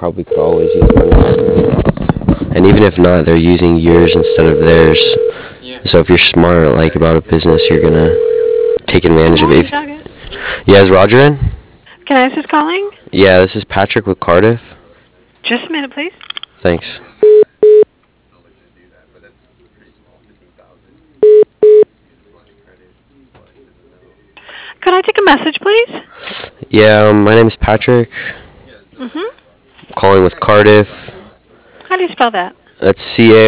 probably could always use money. And even if not, they're using yours instead of theirs. So if you're smart, like, about a business, you're gonna take advantage of it. Yeah, is Roger in? Can I ask who's calling? Yeah, this is Patrick with Cardiff. Just a minute, please. Thanks. Could I take a message, please? Yeah, my name is Patrick. Mm-hmm. I'm calling with Cardiff. How do you spell that? That's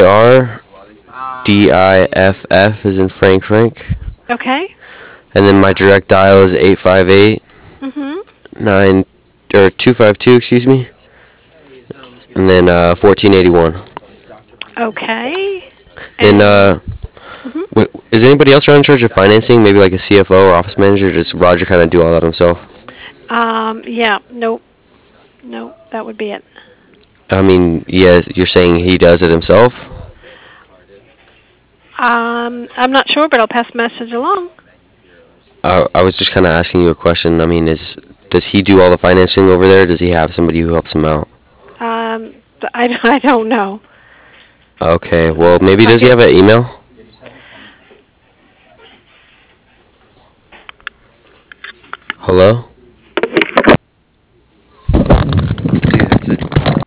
CARDIFF is in Frank. Okay. And then my direct dial is 858 Mm-hmm. 252, excuse me. And then 1481. Okay. And Mhm. is anybody else around in charge of financing? Maybe like a CFO or office manager? Or does Roger kind of do all that himself? Yeah. Nope. Nope. That would be it. I mean, yeah, you're saying he does it himself? I'm not sure, but I'll pass the message along. I was just kind of asking you a question. I mean, does he do all the financing over there? Or does he have somebody who helps him out? I don't know. Okay, well, maybe does he Okay. have an email? Hello?